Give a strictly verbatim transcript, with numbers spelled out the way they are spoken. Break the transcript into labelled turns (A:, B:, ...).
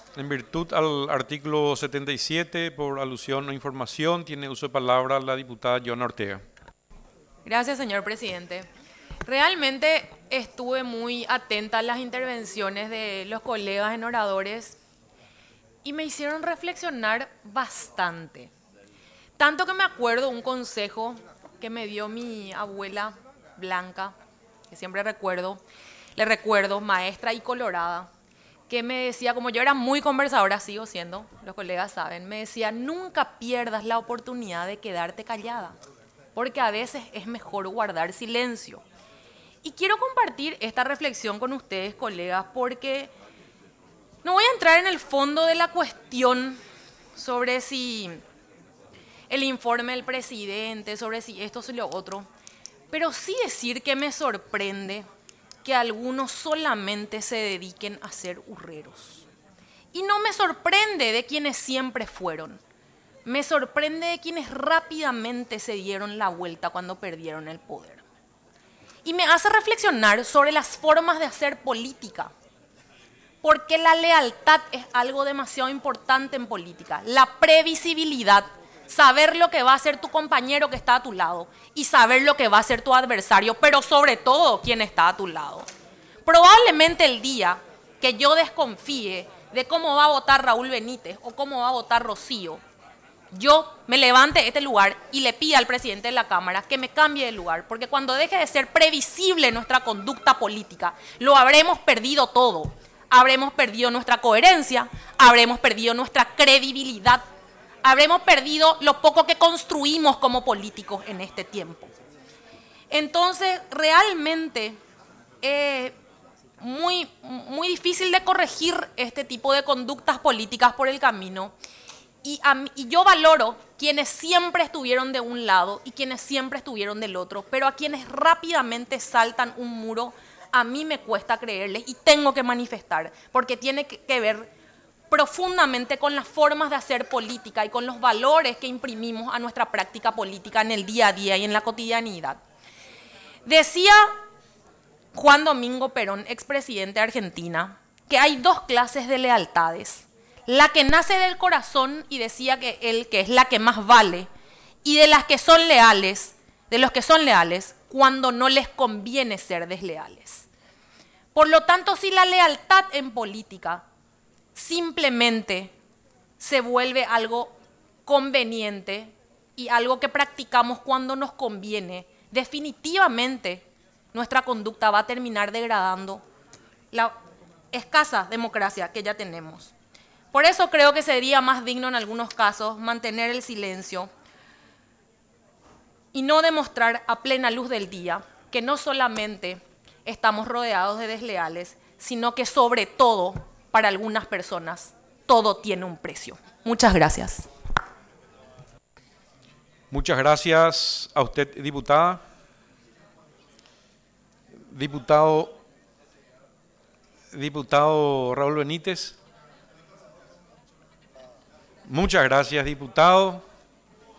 A: En virtud al artículo setenta y siete, por alusión o información, tiene uso de palabra la diputada Joana Ortega.
B: Gracias, señor presidente. Realmente estuve muy atenta a las intervenciones de los colegas en oradores y me hicieron reflexionar bastante. Tanto que me acuerdo un consejo que me dio mi abuela Blanca, que siempre recuerdo, le recuerdo, maestra y colorada, que me decía, como yo era muy conversadora, sigo siendo, los colegas saben, me decía, nunca pierdas la oportunidad de quedarte callada, porque a veces es mejor guardar silencio. Y quiero compartir esta reflexión con ustedes, colegas, porque no voy a entrar en el fondo de la cuestión sobre si el informe del presidente, sobre si esto o lo otro, pero sí decir que me sorprende que algunos solamente se dediquen a ser hurreros. Y no me sorprende de quienes siempre fueron. Me sorprende de quienes rápidamente se dieron la vuelta cuando perdieron el poder. Y me hace reflexionar sobre las formas de hacer política. Porque la lealtad es algo demasiado importante en política. La previsibilidad. Saber lo que va a hacer tu compañero que está a tu lado y saber lo que va a hacer tu adversario, pero sobre todo quién está a tu lado. Probablemente el día que yo desconfíe de cómo va a votar Raúl Benítez o cómo va a votar Rocío, yo me levante de este lugar y le pida al presidente de la Cámara que me cambie de lugar, porque cuando deje de ser previsible nuestra conducta política, lo habremos perdido todo. Habremos perdido nuestra coherencia, habremos perdido nuestra credibilidad, habremos perdido lo poco que construimos como políticos en este tiempo. Entonces, realmente es muy, muy difícil de corregir este tipo de conductas políticas por el camino. Y, a mí, y yo valoro quienes siempre estuvieron de un lado y quienes siempre estuvieron del otro, pero a quienes rápidamente saltan un muro, a mí me cuesta creerles y tengo que manifestar, porque tiene que, que ver profundamente con las formas de hacer política y con los valores que imprimimos a nuestra práctica política en el día a día y en la cotidianidad. Decía Juan Domingo Perón, expresidente de Argentina, que hay dos clases de lealtades. La que nace del corazón, y decía que él que es la que más vale, y de las que son leales, de los que son leales cuando no les conviene ser desleales. Por lo tanto, si la lealtad en política simplemente se vuelve algo conveniente y algo que practicamos cuando nos conviene, definitivamente nuestra conducta va a terminar degradando la escasa democracia que ya tenemos. Por eso creo que sería más digno en algunos casos mantener el silencio y no demostrar a plena luz del día que no solamente estamos rodeados de desleales, sino que sobre todo, para algunas personas, todo tiene un precio. Muchas gracias.
A: Muchas gracias a usted, diputada. Diputado, diputado Raúl Benítez. Muchas gracias, diputado.